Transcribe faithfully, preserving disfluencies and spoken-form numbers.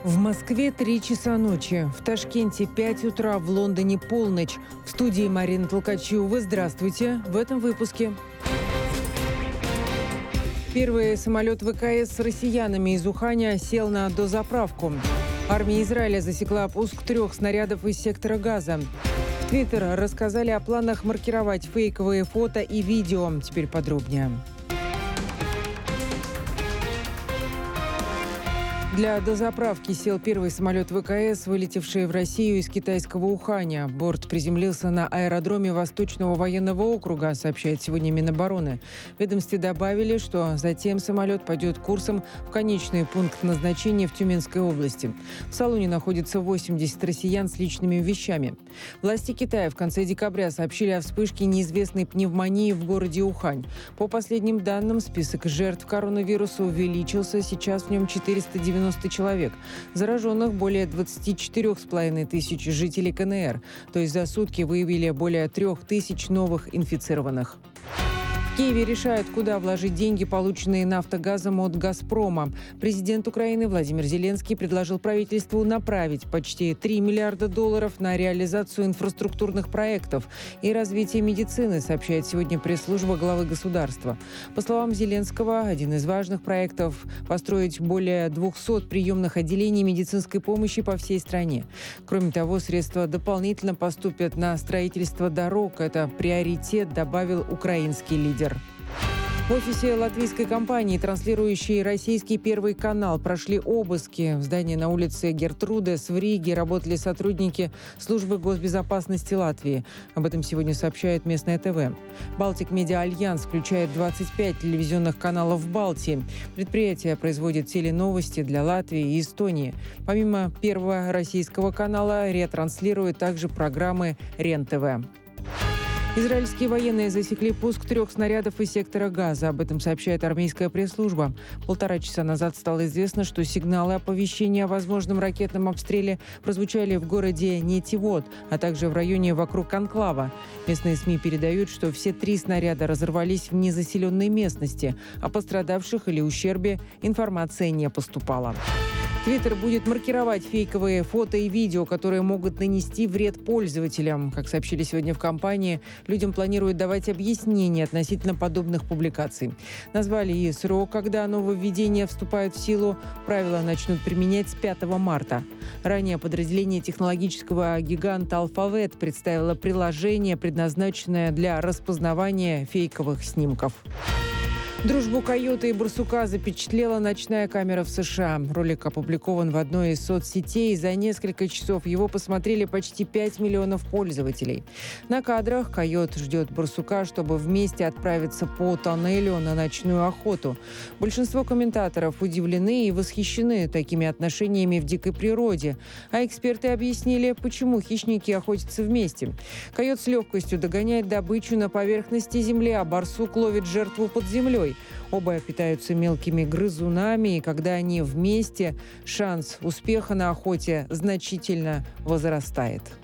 В Москве три часа ночи, в Ташкенте пять утра, в Лондоне полночь. В студии Марина Толкачева. Здравствуйте. В этом выпуске. Первый самолет ВКС с россиянами из Уханя сел на дозаправку. Армия Израиля засекла пуск трех снарядов из сектора Газа. В Твиттер рассказали о планах маркировать фейковые фото и видео. Теперь подробнее. Для дозаправки сел первый самолет ВКС, вылетевший в Россию из китайского Уханя. Борт приземлился на аэродроме Восточного военного округа, сообщает сегодня Минобороны. В ведомстве добавили, что затем самолет пойдет курсом в конечный пункт назначения в Тюменской области. В салоне находится восемьдесят россиян с личными вещами. Власти Китая в конце декабря сообщили о вспышке неизвестной пневмонии в городе Ухань. По последним данным, список жертв коронавируса увеличился. Сейчас в нем четыреста девяносто человек. Зараженных более двадцать четыре с половиной тысячи жителей КНР. То есть за сутки выявили более трех тысяч новых инфицированных. В Киеве решают, куда вложить деньги, полученные нафтогазом от «Газпрома». Президент Украины Владимир Зеленский предложил правительству направить почти три миллиарда долларов на реализацию инфраструктурных проектов и развитие медицины, сообщает сегодня пресс-служба главы государства. По словам Зеленского, один из важных проектов – построить более двухсот приемных отделений медицинской помощи по всей стране. Кроме того, средства дополнительно поступят на строительство дорог. Это приоритет, добавил украинский лидер. В офисе латвийской компании, транслирующей российский Первый канал, прошли обыски. В здании на улице Гертрудес в Риге работали сотрудники службы госбезопасности Латвии. Об этом сегодня сообщает местное ТВ. «Балтик Медиа Альянс» включает двадцать пять телевизионных каналов в Балтии. Предприятие производит теленовости для Латвии и Эстонии. Помимо Первого российского канала, ретранслирует также программы РЕН-ТВ. Израильские военные засекли пуск трех снарядов из сектора Газа. Об этом сообщает армейская пресс-служба. Полтора часа назад стало известно, что сигналы оповещения о возможном ракетном обстреле прозвучали в городе Нетивот, а также в районе вокруг Конклава. Местные СМИ передают, что все три снаряда разорвались в незаселенной местности. О пострадавших или ущербе информация не поступала. Твиттер будет маркировать фейковые фото и видео, которые могут нанести вред пользователям. Как сообщили сегодня в компании, людям планируют давать объяснения относительно подобных публикаций. Назвали и срок, когда нововведения вступают в силу. Правила начнут применять с пятого марта. Ранее подразделение технологического гиганта «Алфавет» представило приложение, предназначенное для распознавания фейковых снимков. Дружбу койота и барсука запечатлела ночная камера в США. Ролик опубликован в одной из соцсетей. За несколько часов его посмотрели почти пять миллионов пользователей. На кадрах койот ждет барсука, чтобы вместе отправиться по тоннелю на ночную охоту. Большинство комментаторов удивлены и восхищены такими отношениями в дикой природе. А эксперты объяснили, почему хищники охотятся вместе. Койот с легкостью догоняет добычу на поверхности земли, а барсук ловит жертву под землей. Оба питаются мелкими грызунами, и когда они вместе, шанс успеха на охоте значительно возрастает.